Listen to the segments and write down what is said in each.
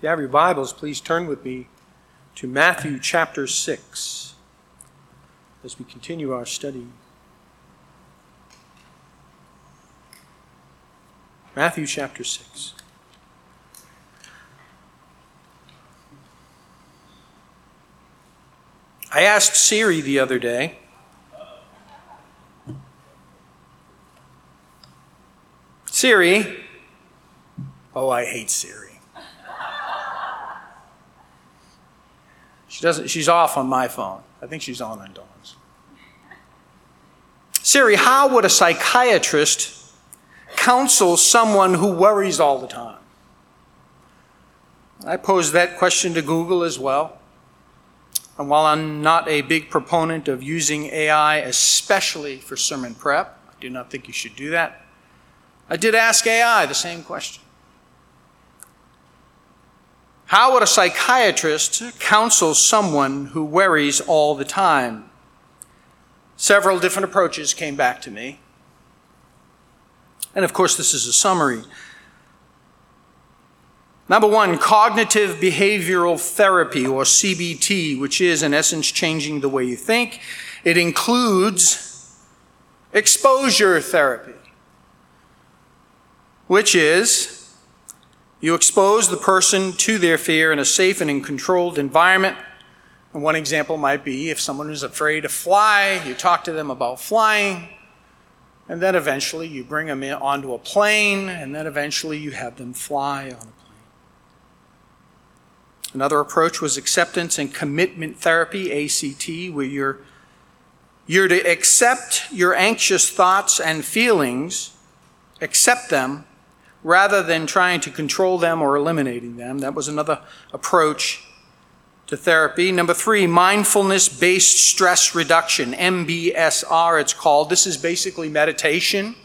you have your Bibles, please turn with me to Matthew chapter 6 as we continue our study. Matthew chapter 6. I asked Siri the other day, Siri, oh, I hate Siri. She's off on my phone. I think she's on Dawn's. Siri, how would a psychiatrist counsel someone who worries all the time? I posed that question to Google as well. And while I'm not a big proponent of using AI, especially for sermon prep, I do not think you should do that, I did ask AI the same question. How would a psychiatrist counsel someone who worries all the time? Several different approaches came back to me. And of course, this is a summary. Number one, cognitive behavioral therapy, or CBT, which is in essence changing the way you think. It includes exposure therapy, which is you expose the person to their fear in a safe and in controlled environment. And one example might be if someone is afraid to fly, you talk to them about flying, and then eventually you bring them onto a plane, and then eventually you have them fly on a plane. Another approach was acceptance and commitment therapy, ACT, where you're to accept your anxious thoughts and feelings, accept them, rather than trying to control them or eliminating them. That was another approach to therapy. Number three, mindfulness-based stress reduction, MBSR it's called. This is basically meditation,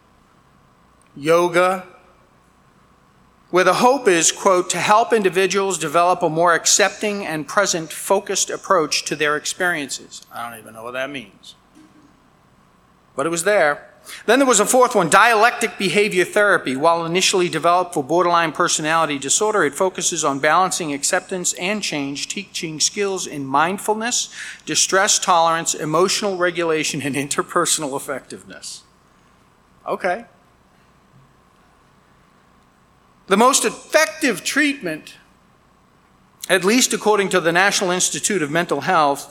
yoga, where the hope is, quote, to help individuals develop a more accepting and present focused approach to their experiences. I don't even know what that means. But it was there. Then there was a fourth one, dialectic behavior therapy. While initially developed for borderline personality disorder, it focuses on balancing acceptance and change, teaching skills in mindfulness, distress tolerance, emotional regulation, and interpersonal effectiveness. Okay. The most effective treatment, at least according to the National Institute of Mental Health,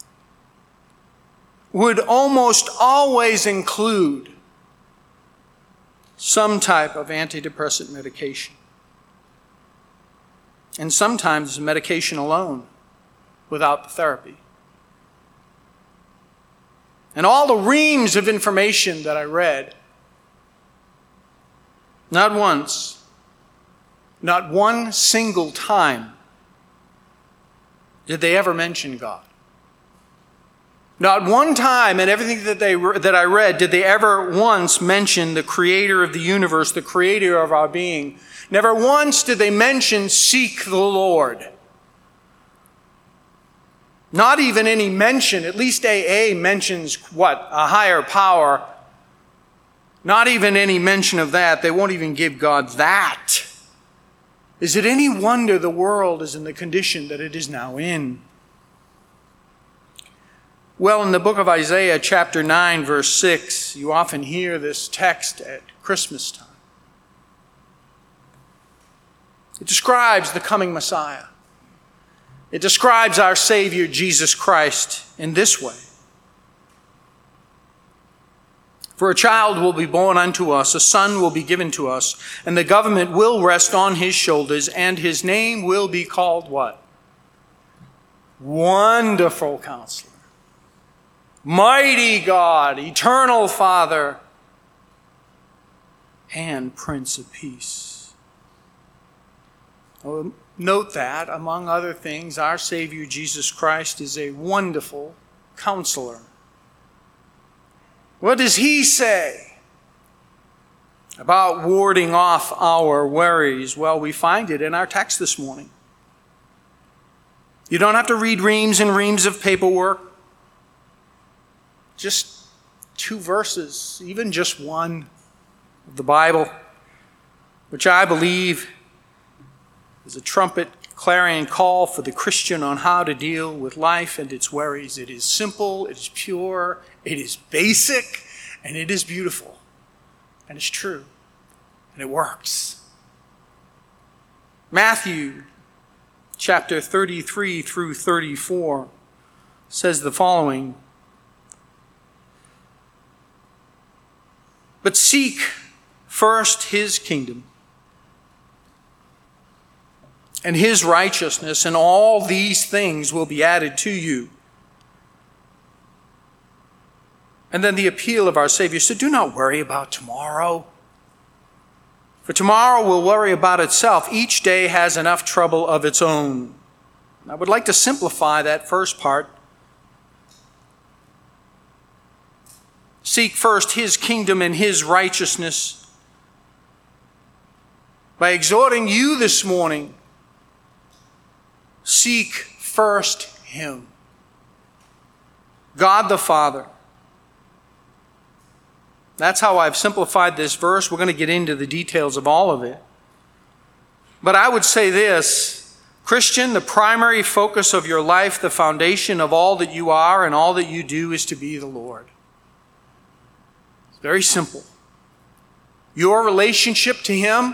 would almost always include some type of antidepressant medication. And sometimes medication alone without the therapy. And all the reams of information that I read, not once, not one single time did they ever mention God. Not one time in everything that I read did they ever once mention the creator of the universe, the creator of our being. Never once did they mention seek the Lord. Not even any mention, at least AA mentions what? A higher power. Not even any mention of that. They won't even give God that. Is it any wonder the world is in the condition that it is now in? Well, in the book of Isaiah, chapter 9, verse 6, you often hear this text at Christmas time. It describes the coming Messiah. It describes our Savior, Jesus Christ, in this way. For a child will be born unto us, a son will be given to us, and the government will rest on his shoulders, and his name will be called what? Wonderful Counselor. Mighty God, Eternal Father, and Prince of Peace. Oh, note that, among other things, our Savior Jesus Christ is a wonderful Counselor. What does he say about warding off our worries? Well, we find it in our text this morning. You don't have to read reams and reams of paperwork. Just 2 verses, even just one of the Bible, which I believe is a trumpet clarion call for the Christian on how to deal with life and its worries. It is simple, it is pure, it is basic, and it is beautiful. And it's true. And it works. Matthew chapter 33 through 34 says the following. But seek first his kingdom and his righteousness, and all these things will be added to you. And then the appeal of our Savior said, do not worry about tomorrow, for tomorrow will worry about itself. Each day has enough trouble of its own. I would like to simplify that first part. Seek first his kingdom and his righteousness by exhorting you this morning. Seek first him. God the Father. That's how I've simplified this verse. We're going to get into the details of all of it. But I would say this, Christian, the primary focus of your life, the foundation of all that you are and all that you do is to be the Lord. It's very simple. Your relationship to him,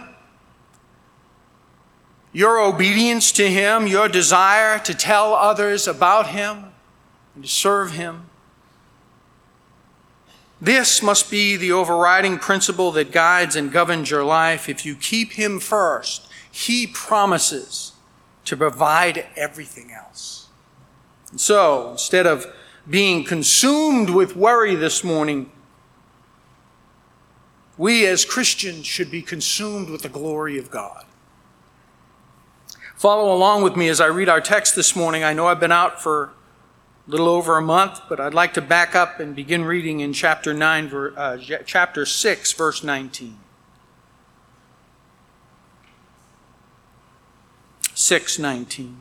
your obedience to him, your desire to tell others about him and to serve him. This must be the overriding principle that guides and governs your life. If you keep him first, he promises to provide everything else. And so, instead of being consumed with worry this morning, we as Christians should be consumed with the glory of God. Follow along with me as I read our text this morning. I know I've been out for a little over a month, but I'd like to back up and begin reading in chapter 6, verse 19. 6:19.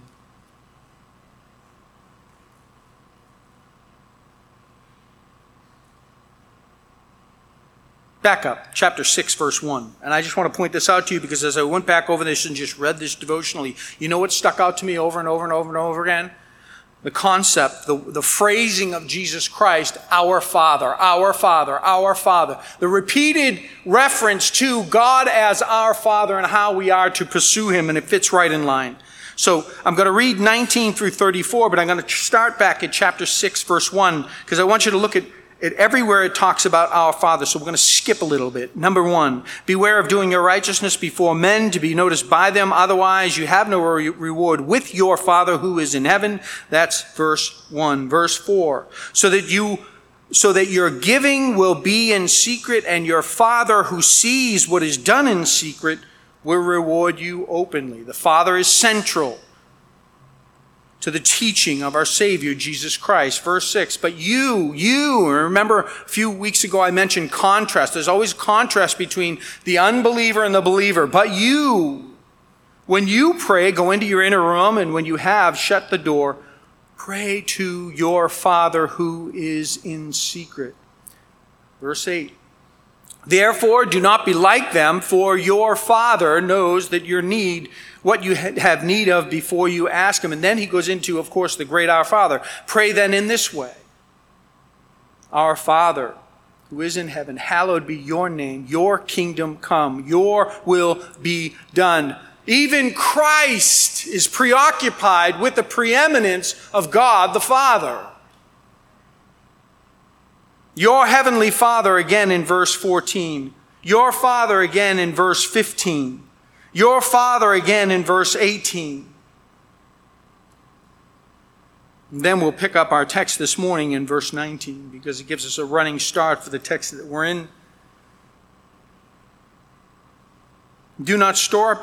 Back up, chapter 6, verse 1. And I just want to point this out to you because as I went back over this and just read this devotionally, you know what stuck out to me over and over and over and over again? The concept, the phrasing of Jesus Christ, our Father, our Father, our Father. The repeated reference to God as our Father and how we are to pursue him, and it fits right in line. So I'm going to read 19 through 34, but I'm going to start back at chapter 6, verse 1, because I want you to look at everywhere it talks about our Father, so we're going to skip a little bit. Number 1, beware of doing your righteousness before men to be noticed by them. Otherwise, you have no reward with your Father who is in heaven. That's verse 1. Verse 4, so that your giving will be in secret, and your Father who sees what is done in secret will reward you openly. The Father is central to the teaching of our Savior, Jesus Christ. Verse 6, but you, remember a few weeks ago I mentioned contrast. There's always contrast between the unbeliever and the believer. But you, when you pray, go into your inner room, and when you have, shut the door. Pray to your Father who is in secret. Verse 8, therefore do not be like them, for your Father knows that what you have need of before you ask him. And then he goes into, of course, the great Our Father. Pray then in this way. Our Father, who is in heaven, hallowed be your name. Your kingdom come. Your will be done. Even Christ is preoccupied with the preeminence of God the Father. Your heavenly Father, again in verse 14. Your Father, again in verse 15. Your Father, again in verse 18. And then we'll pick up our text this morning in verse 19 because it gives us a running start for the text that we're in. Do not store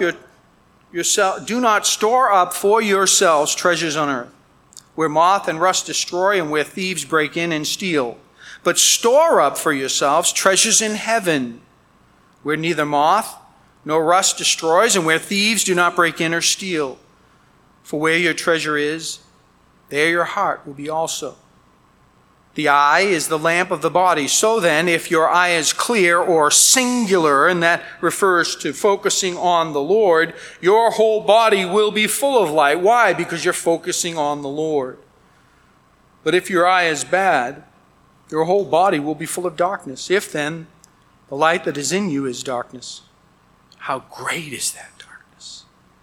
up for yourselves treasures on earth, where moth and rust destroy and where thieves break in and steal. But store up for yourselves treasures in heaven, where neither moth nor rust destroys, and where thieves do not break in or steal. For where your treasure is, there your heart will be also. The eye is the lamp of the body. So then, if your eye is clear or singular, and that refers to focusing on the Lord, your whole body will be full of light. Why? Because you're focusing on the Lord. But if your eye is bad, your whole body will be full of darkness. If then the light that is in you is darkness, how great is that darkness?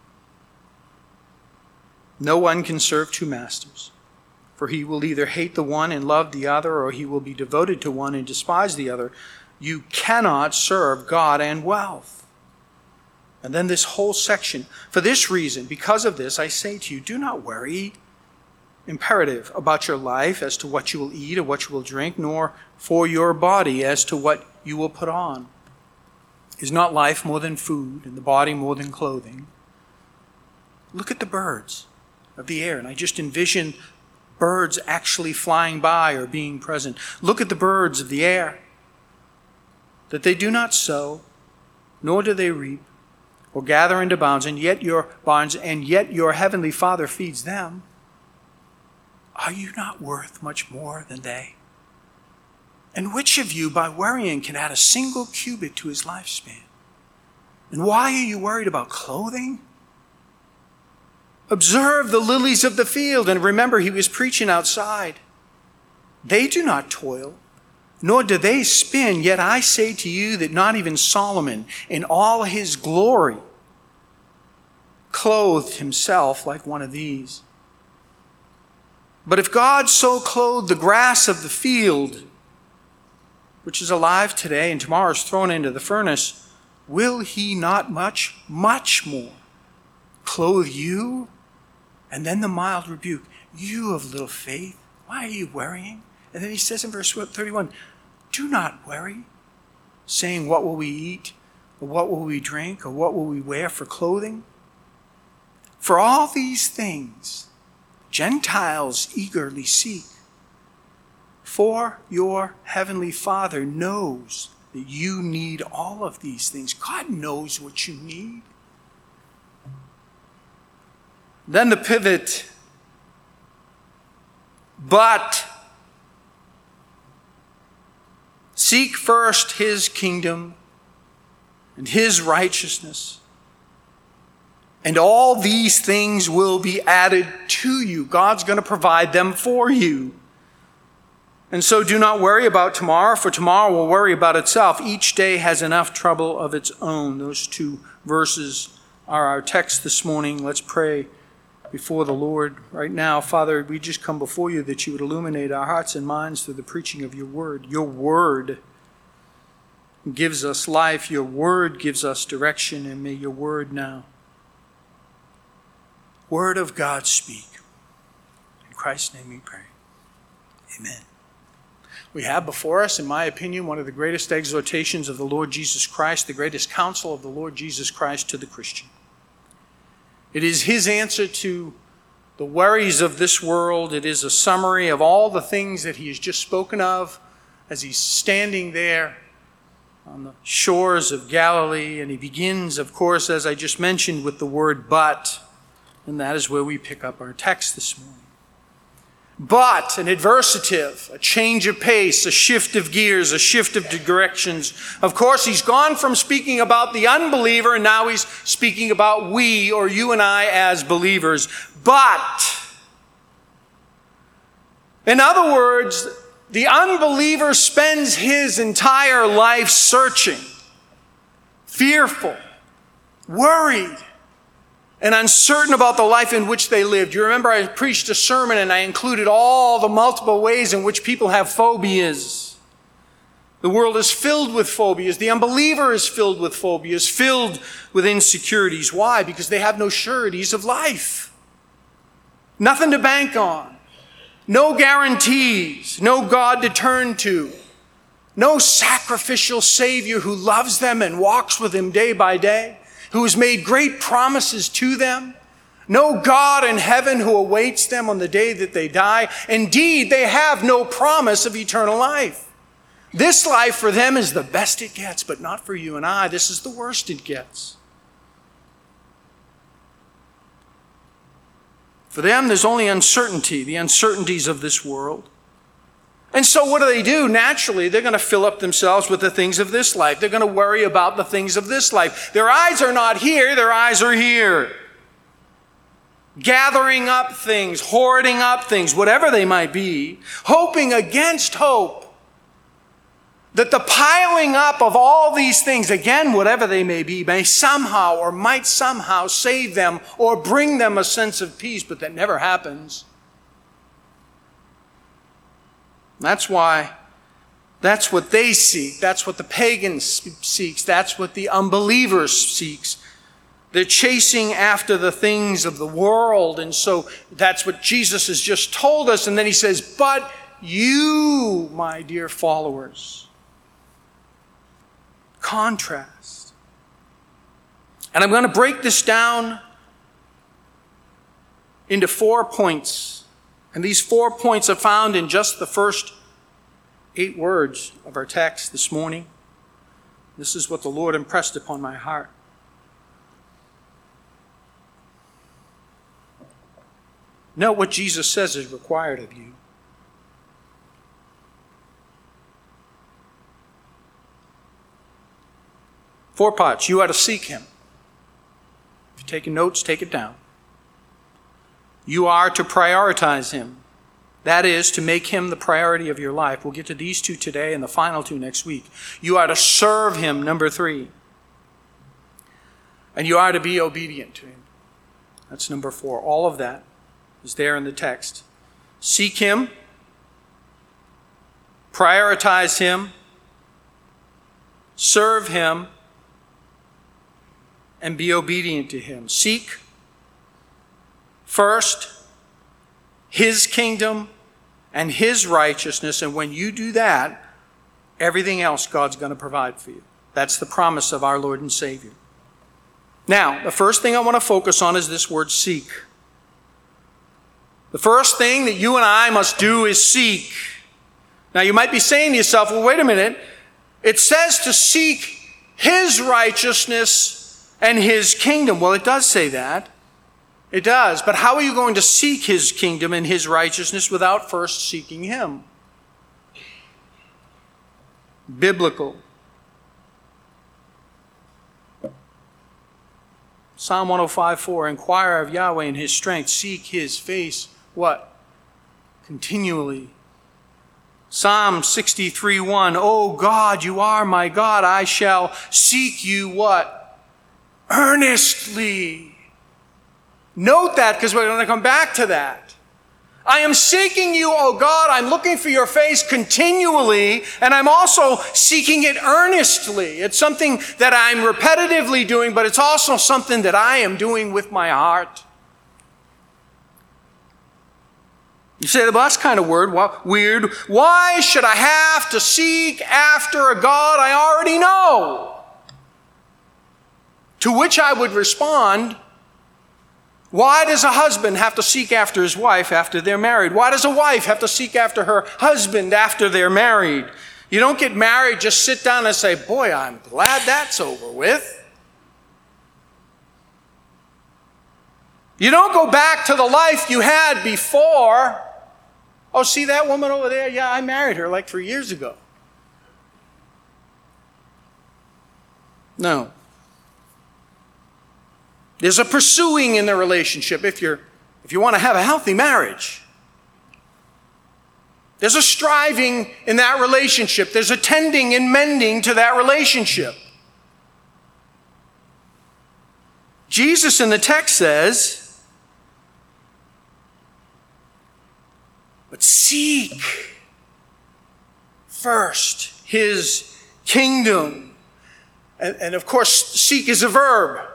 No one can serve two masters. For he will either hate the one and love the other, or he will be devoted to one and despise the other. You cannot serve God and wealth. And then this whole section. For this reason, because of this, I say to you, do not worry, imperative, about your life as to what you will eat or what you will drink, nor for your body as to what you will put on. Is not life more than food, and the body more than clothing? Look at the birds of the air, and I just envision birds actually flying by or being present. Look at the birds of the air, that they do not sow, nor do they reap, or gather into barns, and yet your heavenly Father feeds them. Are you not worth much more than they? And which of you, by worrying, can add a single cubit to his lifespan? And why are you worried about clothing? Observe the lilies of the field. And remember, he was preaching outside. They do not toil, nor do they spin. Yet I say to you that not even Solomon, in all his glory, clothed himself like one of these. But if God so clothed the grass of the field, which is alive today and tomorrow is thrown into the furnace, will he not much more clothe you? And then the mild rebuke, you of little faith, why are you worrying? And then he says in verse 31, do not worry, saying, what will we eat? Or what will we drink? Or what will we wear for clothing? For all these things Gentiles eagerly seek. For your heavenly Father knows that you need all of these things. God knows what you need. Then the pivot. But seek first his kingdom and his righteousness, and all these things will be added to you. God's going to provide them for you. And so do not worry about tomorrow, for tomorrow will worry about itself. Each day has enough trouble of its own. Those two verses are our text this morning. Let's pray before the Lord right now. Father, we just come before you that you would illuminate our hearts and minds through the preaching of your word. Your word gives us life. Your word gives us direction. And may your word now, word of God, speak. In Christ's name we pray. Amen. We have before us, in my opinion, one of the greatest exhortations of the Lord Jesus Christ, the greatest counsel of the Lord Jesus Christ to the Christian. It is his answer to the worries of this world. It is a summary of all the things that he has just spoken of as he's standing there on the shores of Galilee. And he begins, of course, as I just mentioned, with the word but. And that is where we pick up our text this morning. But, an adversative, a change of pace, a shift of gears, a shift of directions. Of course, he's gone from speaking about the unbeliever, and now he's speaking about we, or you and I, as believers. But, in other words, the unbeliever spends his entire life searching, fearful, worried, and uncertain about the life in which they lived. You remember I preached a sermon and I included all the multiple ways in which people have phobias. The world is filled with phobias. The unbeliever is filled with phobias, filled with insecurities. Why? Because they have no sureties of life. Nothing to bank on. No guarantees. No God to turn to. No sacrificial Savior who loves them and walks with them day by day, who has made great promises to them. No God in heaven who awaits them on the day that they die. Indeed, they have no promise of eternal life. This life for them is the best it gets, but not for you and I. This is the worst it gets. For them, there's only uncertainty, the uncertainties of this world. And so what do? Naturally, they're going to fill up themselves with the things of this life. They're going to worry about the things of this life. Their eyes are not here, their eyes are here. Gathering up things, hoarding up things, whatever they might be, hoping against hope that the piling up of all these things, again, whatever they may be, may somehow or might somehow save them or bring them a sense of peace, but that never happens. That's why, that's what they seek. That's what the pagan seeks. That's what the unbeliever seeks. They're chasing after the things of the world. And so that's what Jesus has just told us. And then he says, but you, my dear followers. Contrast. And I'm going to break this down into 4 points. And these 4 points are found in just the first 8 words of our text this morning. This is what the Lord impressed upon my heart. Note what Jesus says is required of you. Four parts. You are to seek him. If you're taking notes, take it down. You are to prioritize him. That is, to make him the priority of your life. We'll get to these 2 today and the final 2 next week. You are to serve him, number 3. And you are to be obedient to him. That's number 4. All of that is there in the text. Seek him. Prioritize him. Serve him. And be obedient to him. Seek first his kingdom and his righteousness. And when you do that, everything else God's going to provide for you. That's the promise of our Lord and Savior. Now, the first thing I want to focus on is this word seek. The first thing that you and I must do is seek. Now, you might be saying to yourself, well, wait a minute. It says to seek his righteousness and his kingdom. Well, it does say that. It does. But how are you going to seek his kingdom and his righteousness without first seeking him? Biblical. Psalm 105:4, inquire of Yahweh in his strength, seek his face, what? Continually. Psalm 63:1, oh God, you are my God, I shall seek you, what? Earnestly. Note that, because we're going to come back to that. I am seeking you, O God. I'm looking for your face continually, and I'm also seeking it earnestly. It's something that I'm repetitively doing, but it's also something that I am doing with my heart. You say, well, that's kind of weird. Why should I have to seek after a God I already know? To which I would respond, why does a husband have to seek after his wife after they're married? Why does a wife have to seek after her husband after they're married? You don't get married, just sit down and say, boy, I'm glad that's over with. You don't go back to the life you had before. Oh, see that woman over there? Yeah, I married her like 3 years ago. No. There's a pursuing in the relationship if you want to have a healthy marriage. There's a striving in that relationship. There's a tending and mending to that relationship. Jesus in the text says, but seek first his kingdom. And of course, seek is a verb.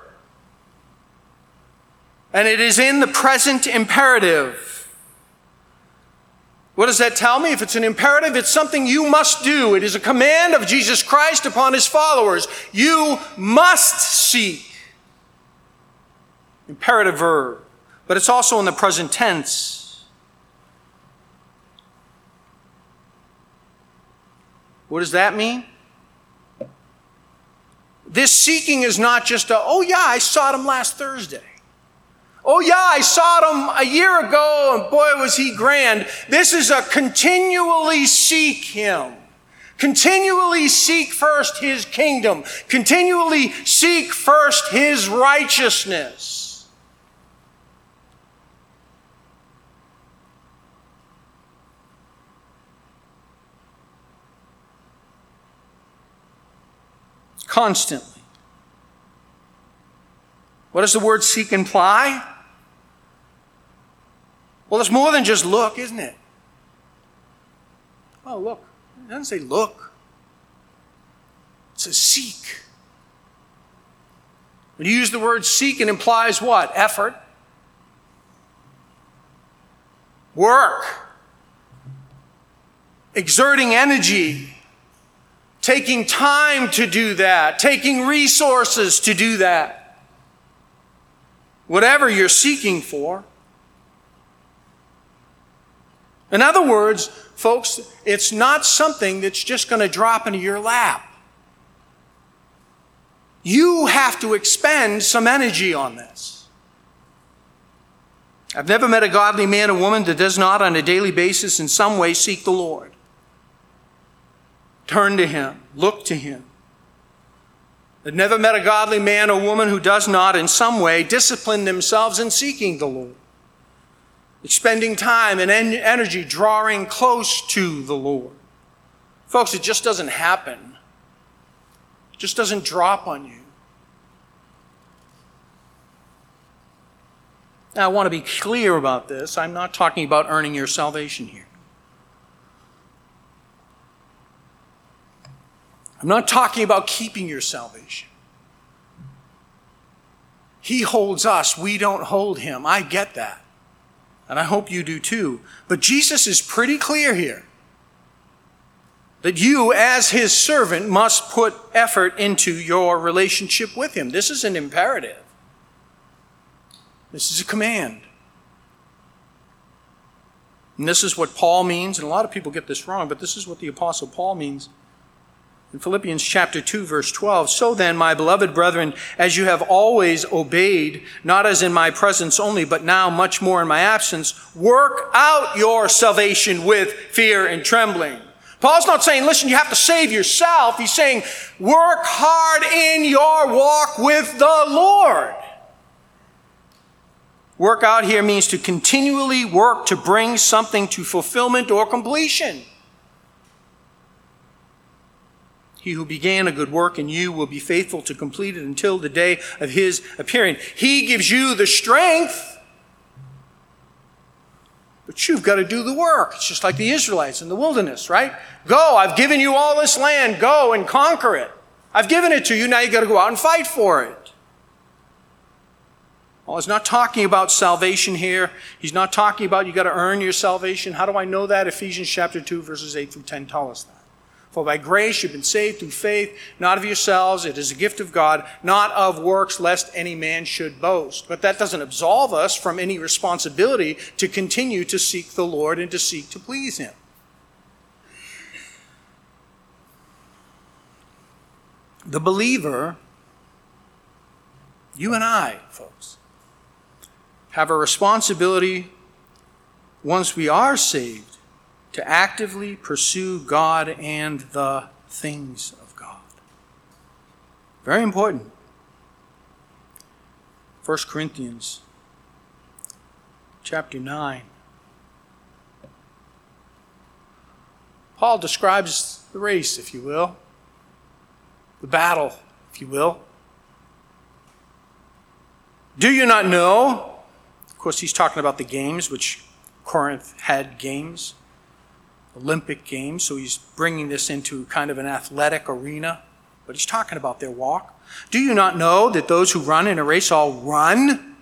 And it is in the present imperative. What does that tell me? If it's an imperative, it's something you must do. It is a command of Jesus Christ upon his followers. You must seek. Imperative verb. But it's also in the present tense. What does that mean? This seeking is not just oh yeah, I sought him last Thursday. Oh yeah, I saw him a year ago and boy was he grand. This is a continually seek him. Continually seek first his kingdom. Continually seek first his righteousness. Constantly. What does the word seek imply? Well, it's more than just look, isn't it? Oh, look. It doesn't say look. It says seek. When you use the word seek, it implies what? Effort. Work. Exerting energy. Taking time to do that. Taking resources to do that. Whatever you're seeking for. In other words, folks, it's not something that's just going to drop into your lap. You have to expend some energy on this. I've never met a godly man or woman that does not on a daily basis in some way seek the Lord. Turn to him. Look to him. I've never met a godly man or woman who does not in some way discipline themselves in seeking the Lord. Expending time and energy drawing close to the Lord. Folks, it just doesn't happen. It just doesn't drop on you. Now, I want to be clear about this. I'm not talking about earning your salvation here. I'm not talking about keeping your salvation. He holds us. We don't hold him. I get that. And I hope you do too. But Jesus is pretty clear here that you, as his servant, must put effort into your relationship with him. This is an imperative. This is a command. And this is what Paul means, and a lot of people get this wrong, but this is what the Apostle Paul means. In Philippians chapter 2, verse 12, so then, my beloved brethren, as you have always obeyed, not as in my presence only, but now much more in my absence, work out your salvation with fear and trembling. Paul's not saying, listen, you have to save yourself. He's saying, work hard in your walk with the Lord. Work out here means to continually work to bring something to fulfillment or completion. He who began a good work in you will be faithful to complete it until the day of his appearing. He gives you the strength, but you've got to do the work. It's just like the Israelites in the wilderness, right? Go, I've given you all this land. Go and conquer it. I've given it to you. Now you've got to go out and fight for it. Well, he's not talking about salvation here. He's not talking about you got to earn your salvation. How do I know that? Ephesians chapter 2, verses 8 through 10 tell us that. For by grace you've been saved through faith, not of yourselves. It is a gift of God, not of works, lest any man should boast. But that doesn't absolve us from any responsibility to continue to seek the Lord and to seek to please him. The believer, you and I, folks, have a responsibility once we are saved to actively pursue God and the things of God. Very important. 1 Corinthians chapter 9. Paul describes the race, if you will. The battle, if you will. Do you not know? Of course, he's talking about the games, which Corinth had games. Olympic Games, so he's bringing this into kind of an athletic arena, but he's talking about their walk. Do you not know that those who run in a race all run?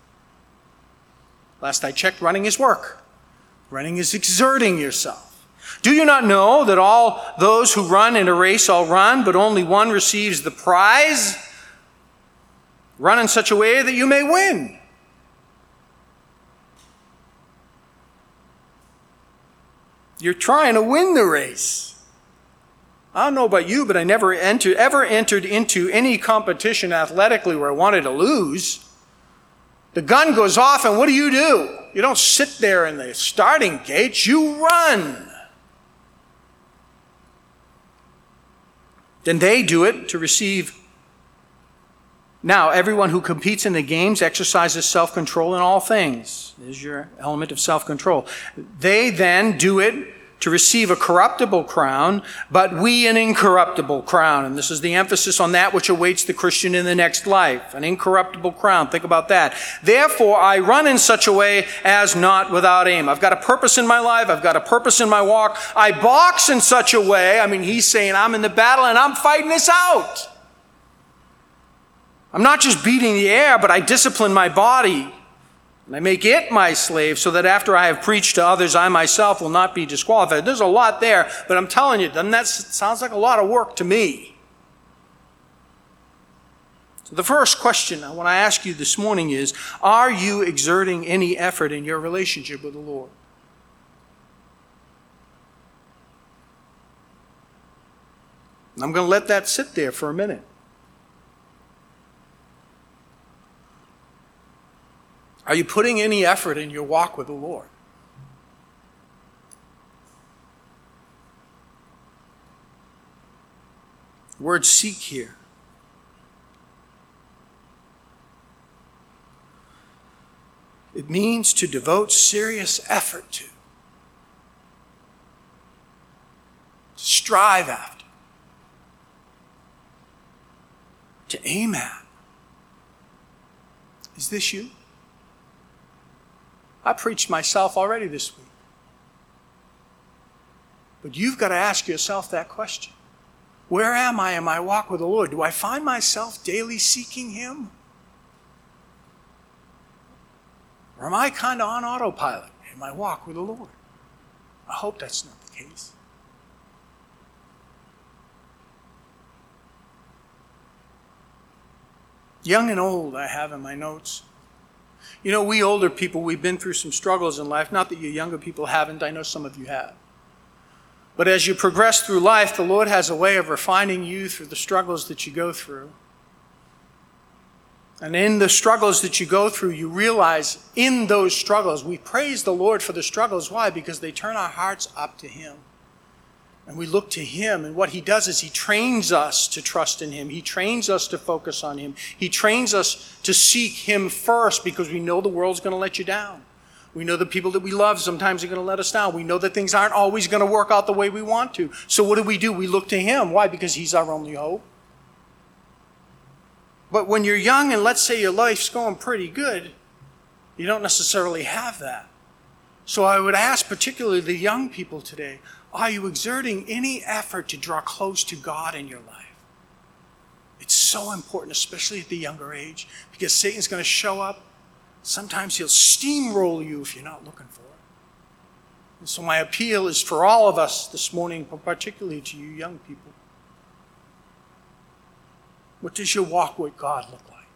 Last I checked, running is work. Running is exerting yourself. Do you not know that all those who run in a race all run, but only one receives the prize? Run in such a way that you may win. You're trying to win the race. I don't know about you, but I never ever entered into any competition athletically where I wanted to lose. The gun goes off, and what do? You don't sit there in the starting gates. You run. Then they do it to receive. Now, everyone who competes in the games exercises self-control in all things. There's your element of self-control. They then do it to receive a corruptible crown, but we an incorruptible crown. And this is the emphasis on that which awaits the Christian in the next life. An incorruptible crown. Think about that. Therefore, I run in such a way as not without aim. I've got a purpose in my life. I've got a purpose in my walk. I box in such a way. He's saying I'm in the battle and I'm fighting this out. I'm not just beating the air, but I discipline my body. And I make it my slave so that after I have preached to others, I myself will not be disqualified. There's a lot there, but I'm telling you, doesn't that sounds like a lot of work to me? So the first question I want to ask you this morning is, are you exerting any effort in your relationship with the Lord? And I'm going to let that sit there for a minute. Are you putting any effort in your walk with the Lord? The word seek here. It means to devote serious effort to strive after, to aim at. Is this you? I preached myself already this week. But you've got to ask yourself that question. Where am I in my walk with the Lord? Do I find myself daily seeking Him? Or am I kind of on autopilot in my walk with the Lord? I hope that's not the case. Young and old, I have in my notes. We older people, we've been through some struggles in life. Not that you younger people haven't. I know some of you have. But as you progress through life, the Lord has a way of refining you through the struggles that you go through. And in the struggles that you go through, you realize in those struggles, we praise the Lord for the struggles. Why? Because they turn our hearts up to Him. And we look to Him, and what He does is He trains us to trust in Him. He trains us to focus on Him. He trains us to seek Him first, because we know the world's going to let you down. We know the people that we love sometimes are going to let us down. We know that things aren't always going to work out the way we want to. So what do? We look to Him. Why? Because He's our only hope. But when you're young and let's say your life's going pretty good, you don't necessarily have that. So I would ask particularly the young people today, are you exerting any effort to draw close to God in your life? It's so important, especially at the younger age, because Satan's going to show up. Sometimes he'll steamroll you if you're not looking for it. And so my appeal is for all of us this morning, but particularly to you young people. What does your walk with God look like?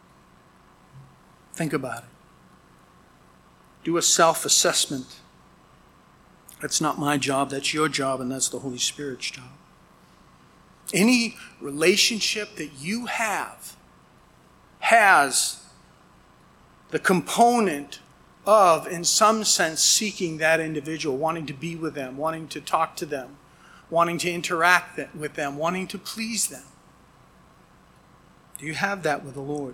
Think about it. Do a self-assessment. That's not my job, that's your job, and that's the Holy Spirit's job. Any relationship that you have has the component of, in some sense, seeking that individual, wanting to be with them, wanting to talk to them, wanting to interact with them, wanting to please them. Do you have that with the Lord?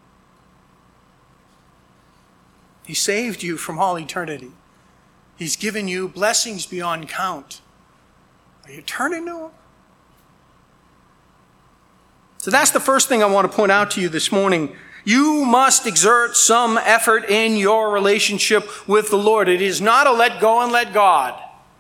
He saved you from all eternity. He's given you blessings beyond count. Are you turning to Him? So that's the first thing I want to point out to you this morning. You must exert some effort in your relationship with the Lord. It is not a let go and let God.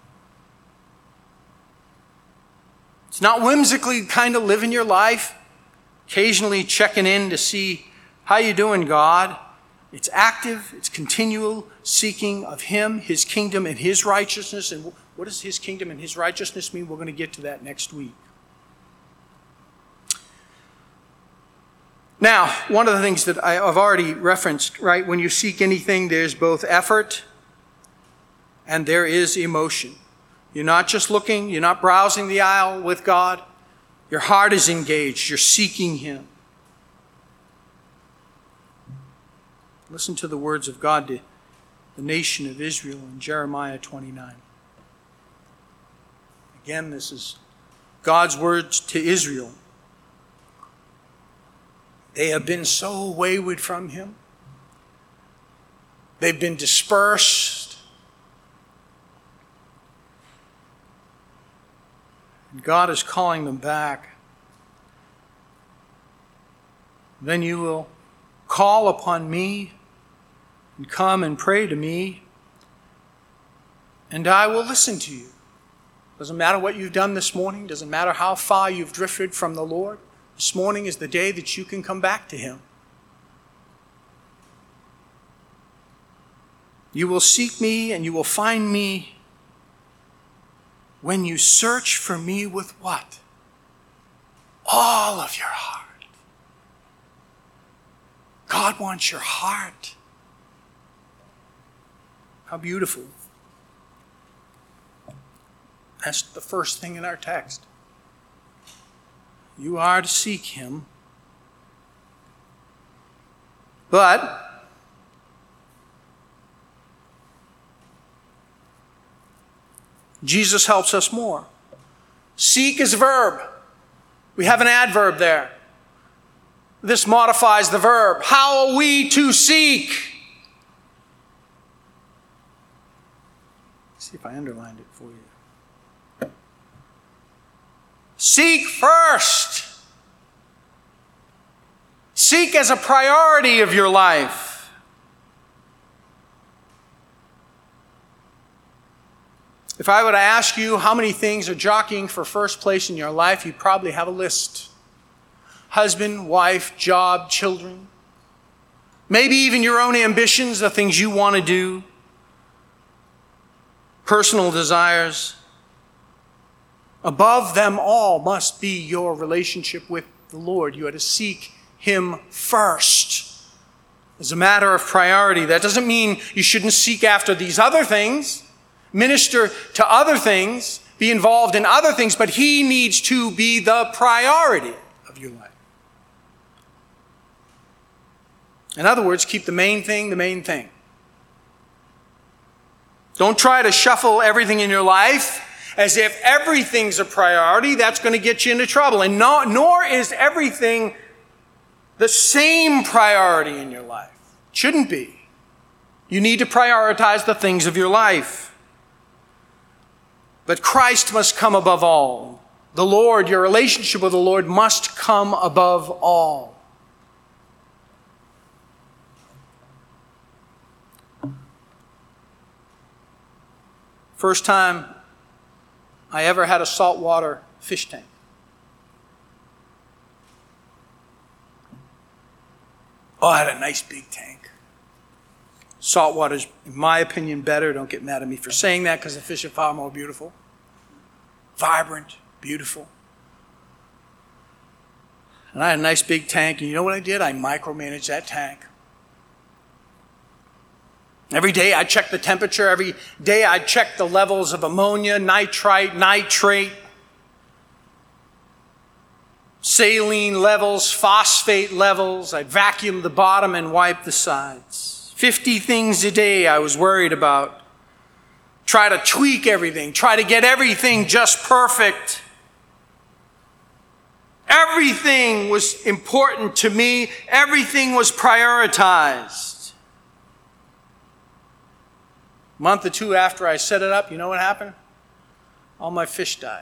It's not whimsically kind of living your life, occasionally checking in to see how you doing, God. It's active, it's continual seeking of Him, His kingdom, and His righteousness. And what does His kingdom and His righteousness mean? We're going to get to that next week. Now, one of the things that I've already referenced, right? When you seek anything, there's both effort and there is emotion. You're not just looking, you're not browsing the aisle with God. Your heart is engaged, you're seeking Him. Listen to the words of God to the nation of Israel in Jeremiah 29. Again, this is God's words to Israel. They have been so wayward from him. They've been dispersed. And God is calling them back. Then you will call upon me and come and pray to me, and I will listen to you. Doesn't matter what you've done this morning. Doesn't matter how far you've drifted from the Lord. This morning is the day that you can come back to him. You will seek me and you will find me when you search for me with what? All of your heart. God wants your heart. How beautiful. That's the first thing in our text. You are to seek him. But Jesus helps us more. Seek is a verb. We have an adverb there. This modifies the verb. How are we to seek? Let's see if I underlined it for you. Seek first. Seek as a priority of your life. If I were to ask you how many things are jockeying for first place in your life, you'd probably have a list. Husband, wife, job, children. Maybe even your own ambitions, the things you want to do. Personal desires. Above them all must be your relationship with the Lord. You are to seek him first. As a matter of priority. That doesn't mean you shouldn't seek after these other things. Minister to other things. Be involved in other things. But he needs to be the priority of your life. In other words, keep the main thing the main thing. Don't try to shuffle everything in your life as if everything's a priority. That's going to get you into trouble. And nor is everything the same priority in your life. It shouldn't be. You need to prioritize the things of your life. But Christ must come above all. The Lord, your relationship with the Lord must come above all. First time I ever had a saltwater fish tank. Oh, I had a nice big tank. Saltwater's, in my opinion, better. Don't get mad at me for saying that because the fish are far more beautiful. Vibrant, beautiful. And I had a nice big tank, and you know what I did? I micromanaged that tank. Every day I checked the temperature. Every day I checked the levels of ammonia, nitrite, nitrate, saline levels, phosphate levels. I'd vacuum the bottom and wipe the sides. 50 things a day I was worried about. Try to tweak everything. Try to get everything just perfect. Everything was important to me. Everything was prioritized. A month or two after I set it up, you know what happened? All my fish died.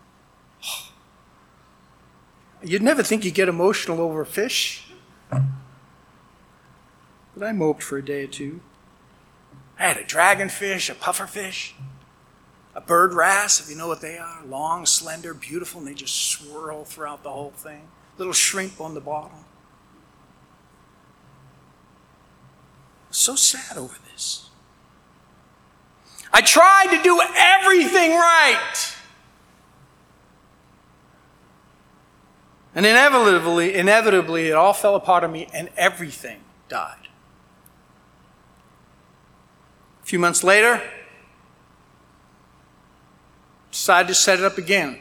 You'd never think you'd get emotional over a fish. But I moped for a day or two. I had a dragonfish, a pufferfish, a bird wrasse, if you know what they are. Long, slender, beautiful, and they just swirl throughout the whole thing. Little shrimp on the bottom. So sad over this. I tried to do everything right. And inevitably, it all fell apart on me and everything died. A few months later, decided to set it up again.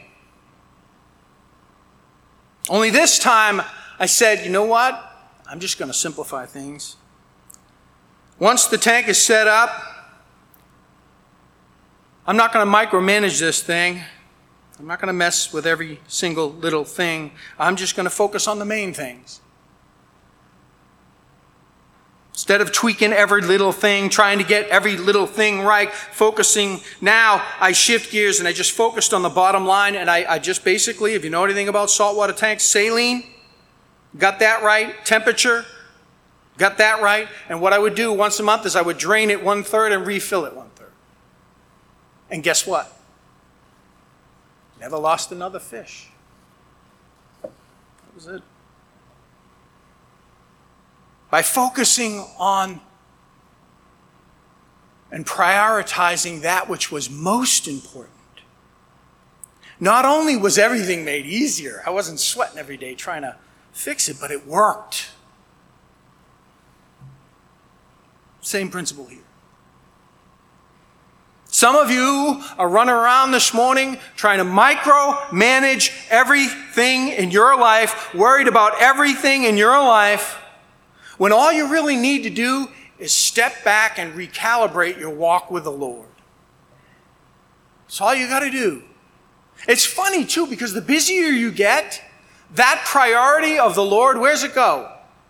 Only this time, I said, you know what? I'm just going to simplify things. Once the tank is set up, I'm not going to micromanage this thing. I'm not going to mess with every single little thing. I'm just going to focus on the main things. Instead of tweaking every little thing, trying to get every little thing right, focusing, now I shift gears and I just focused on the bottom line, and I just basically, if you know anything about saltwater tanks, saline, got that right, temperature, got that right, and what I would do once a month is I would drain it 1/3 and refill it 1/3. And guess what? Never lost another fish. That was it. By focusing on and prioritizing that which was most important, not only was everything made easier, I wasn't sweating every day trying to fix it, but it worked. Same principle here. Some of you are running around this morning trying to micromanage everything in your life, worried about everything in your life, when all you really need to do is step back and recalibrate your walk with the Lord. That's all you got to do. It's funny, too, because the busier you get, that priority of the Lord, where's it go?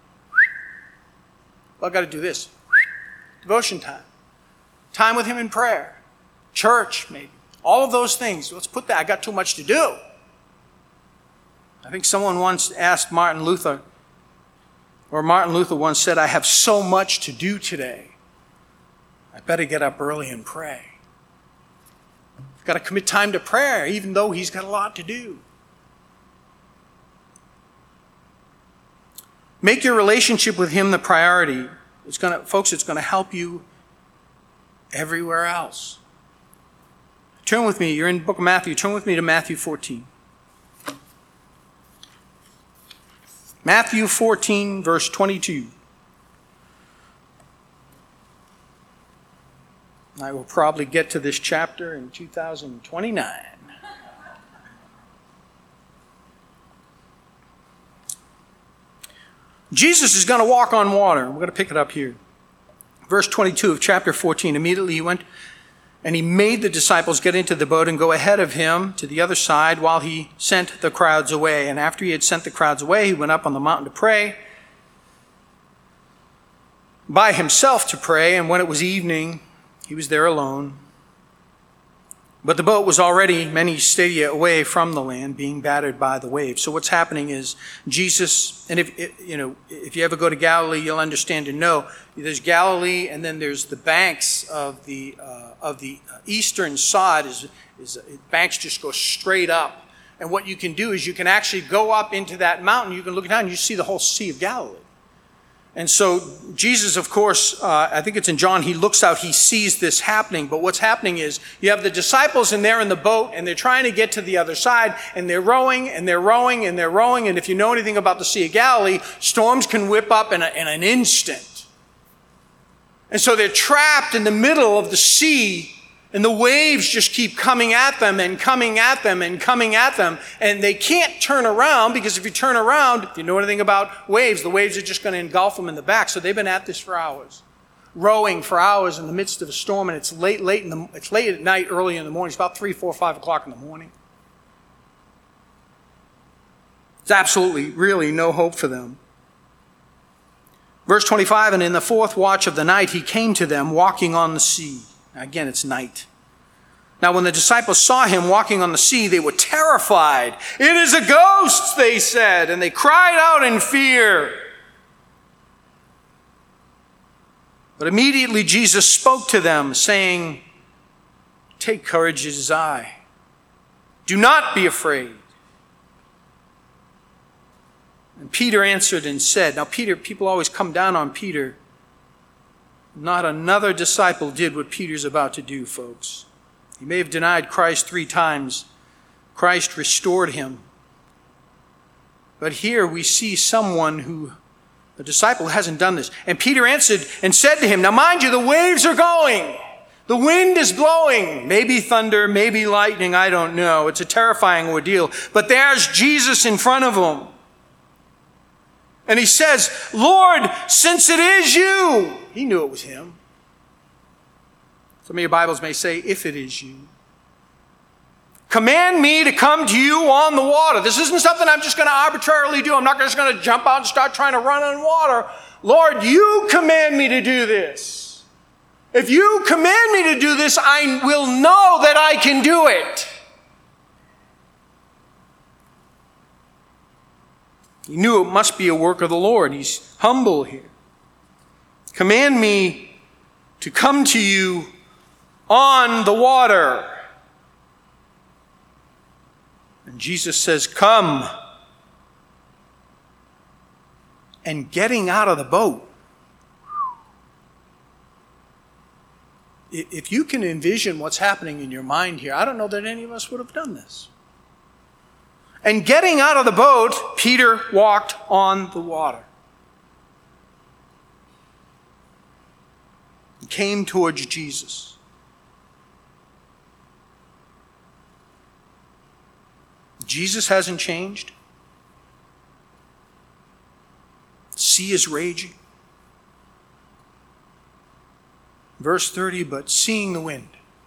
Well, I've got to do this. Devotion time. Time with Him in prayer. Church, maybe. All of those things. Let's put that. I got too much to do. I think someone once asked Martin Luther, or Martin Luther once said, I have so much to do today. I better get up early and pray. I've got to commit time to prayer, even though he's got a lot to do. Make your relationship with Him the priority. Folks, it's going to help you everywhere else. Turn with me. You're in the book of Matthew. Turn with me to Matthew 14. Matthew 14, verse 22. I will probably get to this chapter in 2029. Jesus is going to walk on water. We're going to pick it up here. Verse 22 of chapter 14. Immediately he went and he made the disciples get into the boat and go ahead of him to the other side while he sent the crowds away. And after he had sent the crowds away, he went up on the mountain to pray, by himself to pray. And when it was evening, he was there alone. But the boat was already many stadia away from the land, being battered by the waves. So what's happening is Jesus, and if you ever go to Galilee, you'll understand and know there's Galilee, and then there's the banks of the eastern side. Banks just go straight up, and what you can do is you can actually go up into that mountain. You can look down, and you see the whole Sea of Galilee. And so Jesus, of course, I think it's in John, he looks out, he sees this happening. But what's happening is you have the disciples and they're in the boat and they're trying to get to the other side, and they're rowing and they're rowing and they're rowing. And if you know anything about the Sea of Galilee, storms can whip up in an instant. And so they're trapped in the middle of the sea, and the waves just keep coming at them and coming at them and coming at them. And they can't turn around, because if you turn around, if you know anything about waves, the waves are just going to engulf them in the back. So they've been at this for hours, rowing for hours in the midst of a storm. And it's late at night, early in the morning. It's about 3, 4, 5 o'clock in the morning. It's absolutely, really no hope for them. Verse 25, and in the 4th watch of the night, he came to them walking on the sea. Again, it's night. Now, when the disciples saw him walking on the sea, they were terrified. It is a ghost, they said, and they cried out in fear. But immediately Jesus spoke to them, saying, take courage, it is I. Do not be afraid. And Peter answered and said, now people always come down on Peter. Not another disciple did what Peter's about to do, folks. He may have denied Christ 3 times. Christ restored him. But here we see someone who, a disciple, hasn't done this. And Peter answered and said to him, now mind you, the waves are going. The wind is blowing. Maybe thunder, maybe lightning, I don't know. It's a terrifying ordeal. But there's Jesus in front of him. And he says, Lord, since it is you, He knew it was him. Some of your Bibles may say, if it is you. Command me to come to you on the water. This isn't something I'm just going to arbitrarily do. I'm not just going to jump out and start trying to run on water. Lord, you command me to do this. If you command me to do this, I will know that I can do it. He knew it must be a work of the Lord. He's humble here. Command me to come to you on the water. And Jesus says, come. And getting out of the boat. If you can envision what's happening in your mind here, I don't know that any of us would have done this. And getting out of the boat, Peter walked on the water. He came towards Jesus. Jesus hasn't changed. The sea is raging. Verse 30, but seeing the wind,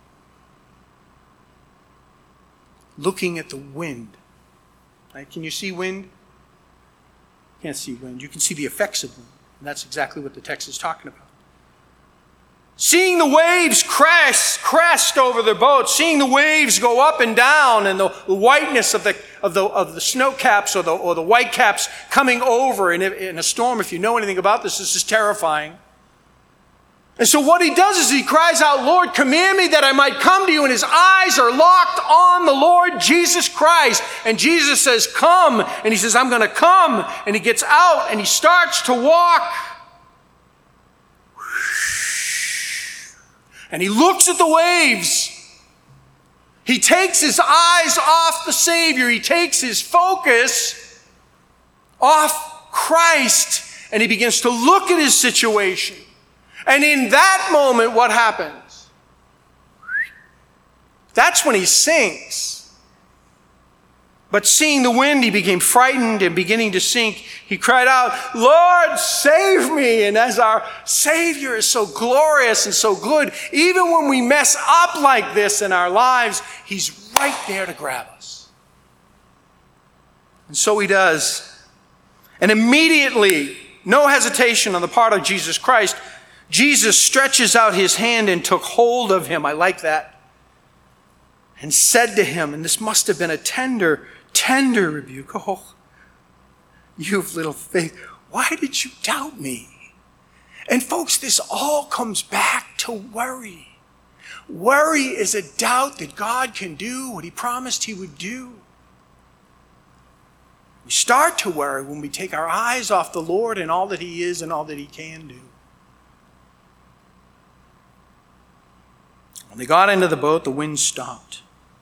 looking at the wind. Right? Can you see wind? You can't see wind. You can see the effects of wind. And that's exactly what the text is talking about. Seeing the waves crest over their boat, seeing the waves go up and down, and the whiteness of the snow caps or the white caps coming over in a storm. If you know anything about this is terrifying. And so what he does is he cries out, Lord, command me that I might come to you. And his eyes are locked on the Lord Jesus Christ. And Jesus says, come. And he says, I'm going to come. And he gets out and he starts to walk. And he looks at the waves. He takes his eyes off the Savior. He takes his focus off Christ. And he begins to look at his situation. And in that moment, what happens? That's when he sinks. But seeing the wind, he became frightened and beginning to sink. He cried out, Lord, save me. And as our Savior is so glorious and so good, even when we mess up like this in our lives, he's right there to grab us. And so he does. And immediately, no hesitation on the part of Jesus Christ, Jesus stretches out his hand and took hold of him. I like that. And said to him, and this must have been a tender rebuke. Oh, you have little faith. Why did you doubt me? And folks, this all comes back to worry. Worry is a doubt that God can do what he promised he would do. We start to worry when we take our eyes off the Lord and all that he is and all that he can do. When they got into the boat, the wind stopped.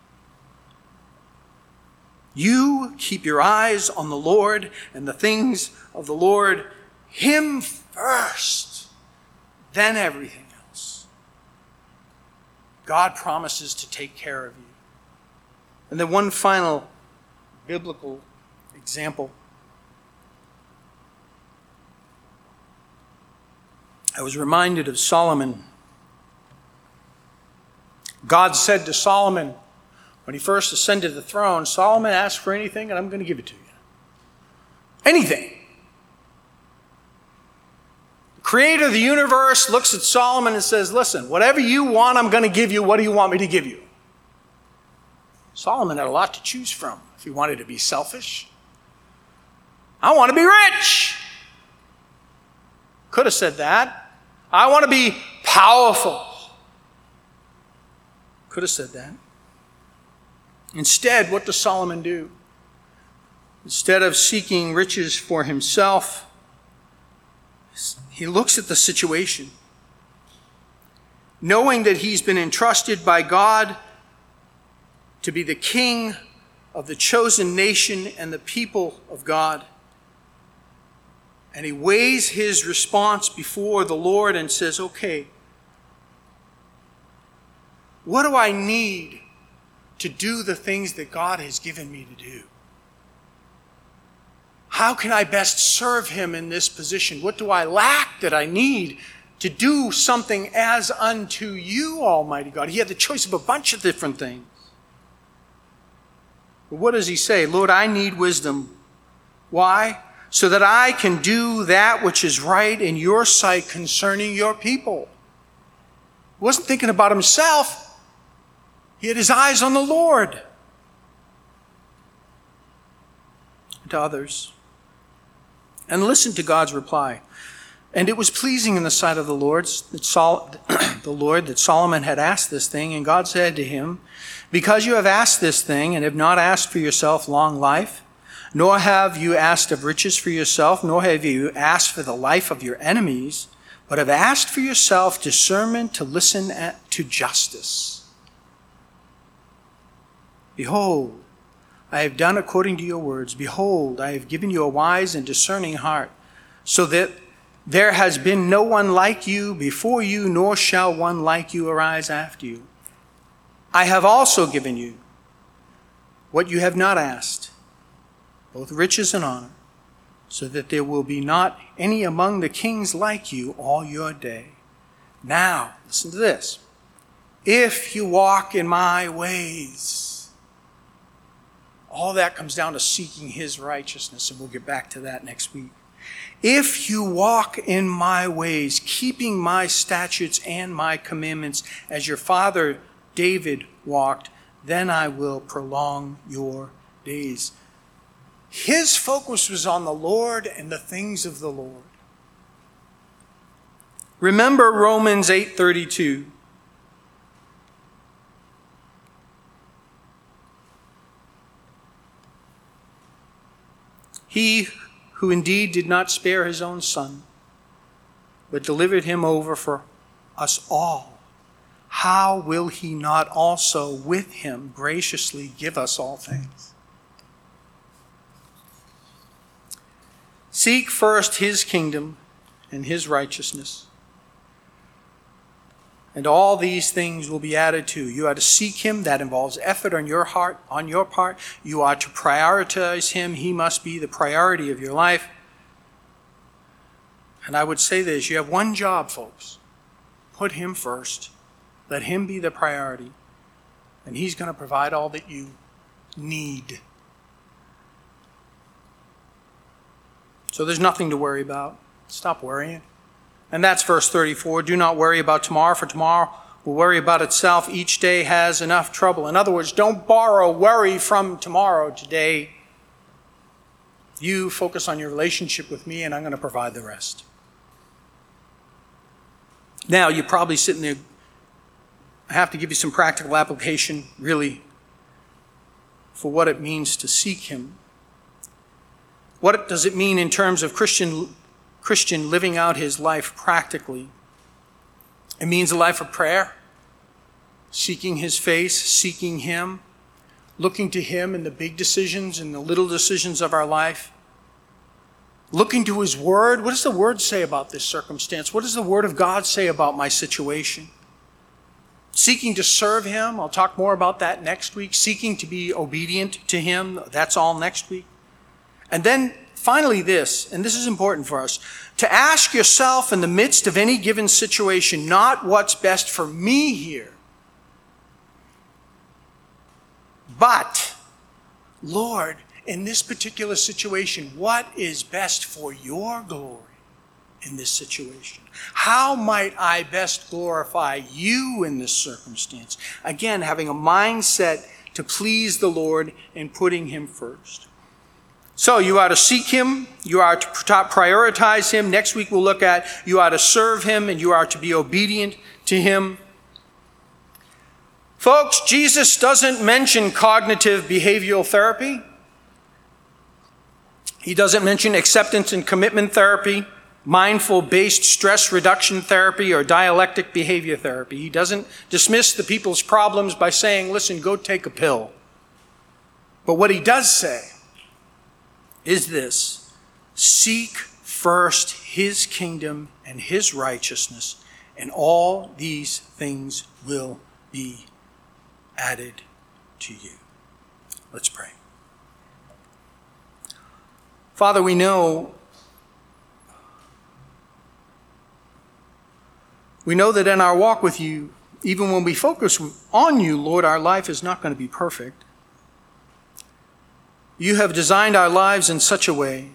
You keep your eyes on the Lord and the things of the Lord, him first, then everything else. God promises to take care of you. And then one final biblical example. I was reminded of Solomon. God said to Solomon, when he first ascended the throne, Solomon, asked for anything and I'm going to give it to you. Anything. The creator of the universe looks at Solomon and says, listen, whatever you want, I'm going to give you. What do you want me to give you? Solomon had a lot to choose from. If he wanted to be selfish, I want to be rich. Could have said that. I want to be powerful. Could have said that. Instead, what does Solomon do? Instead of seeking riches for himself, he looks at the situation, knowing that he's been entrusted by God to be the king of the chosen nation and the people of God. And he weighs his response before the Lord and says, okay, what do I need to do the things that God has given me to do? How can I best serve him in this position? What do I lack that I need to do something as unto you, Almighty God. He had the choice of a bunch of different things. But what does he say? Lord, I need wisdom. Why? So that I can do that which is right in your sight concerning your people. He wasn't thinking about himself. He had his eyes on the Lord. To others. And listen to God's reply. And it was pleasing in the sight of the Lord that Solomon had asked this thing. And God said to him, because you have asked this thing and have not asked for yourself long life, nor have you asked of riches for yourself, nor have you asked for the life of your enemies, but have asked for yourself discernment to listen to justice. Behold, I have done according to your words. Behold, I have given you a wise and discerning heart, so that there has been no one like you before you, nor shall one like you arise after you. I have also given you what you have not asked, both riches and honor, so that there will be not any among the kings like you all your day. Now, listen to this. If you walk in my ways, all that comes down to seeking his righteousness, and we'll get back to that next week. If you walk in my ways, keeping my statutes and my commandments as your father David walked, then I will prolong your days. His focus was on the Lord and the things of the Lord. Remember Romans 8:32. He who indeed did not spare his own son, but delivered him over for us all, how will he not also with him graciously give us all things? Seek first his kingdom and his righteousness, and all these things will be added to. You are to seek him. That involves effort on your part. You are to prioritize him. He must be the priority of your life. And I would say this, you have one job, folks. Put him first. Let him be the priority. And he's going to provide all that you need. So there's nothing to worry about. Stop worrying. And that's verse 34. Do not worry about tomorrow, for tomorrow will worry about itself. Each day has enough trouble. In other words, don't borrow worry from tomorrow. Today, you focus on your relationship with me, and I'm going to provide the rest. Now, you're probably sitting there. I have to give you some practical application, really, for what it means to seek him. What does it mean in terms of Christian living out his life practically? It means a life of prayer, seeking his face, seeking him, looking to him in the big decisions and the little decisions of our life, looking to his word. What does the word say about this circumstance? What does the word of God say about my situation? Seeking to serve him. I'll talk more about that next week. Seeking to be obedient to him. That's all next week. And then finally this, and this is important for us, to ask yourself in the midst of any given situation, not what's best for me here, but, Lord, in this particular situation, what is best for your glory in this situation? How might I best glorify you in this circumstance? Again, having a mindset to please the Lord and putting him first. So you are to seek him, you are to prioritize him. Next week we'll look at you are to serve him and you are to be obedient to him. Folks, Jesus doesn't mention cognitive behavioral therapy. He doesn't mention acceptance and commitment therapy, mindful-based stress reduction therapy, or dialectic behavior therapy. He doesn't dismiss the people's problems by saying, listen, go take a pill. But what he does say is this: seek first his kingdom and his righteousness, and all these things will be added to you. Let's pray. Father, we know We know that in our walk with you, even when we focus on you, Lord, our life is not going to be perfect. You have designed our lives in such a way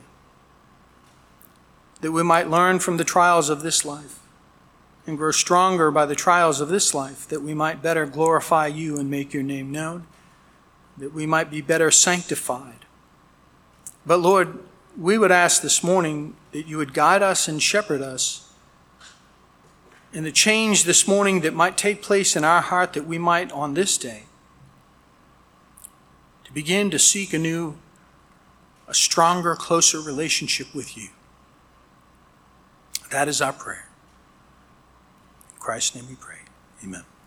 that we might learn from the trials of this life and grow stronger by the trials of this life, that we might better glorify you and make your name known, that we might be better sanctified. But Lord, we would ask this morning that you would guide us and shepherd us in the change this morning that might take place in our heart, that we might on this day to begin to seek anew a stronger, closer relationship with you. That is our prayer. In Christ's name we pray. Amen.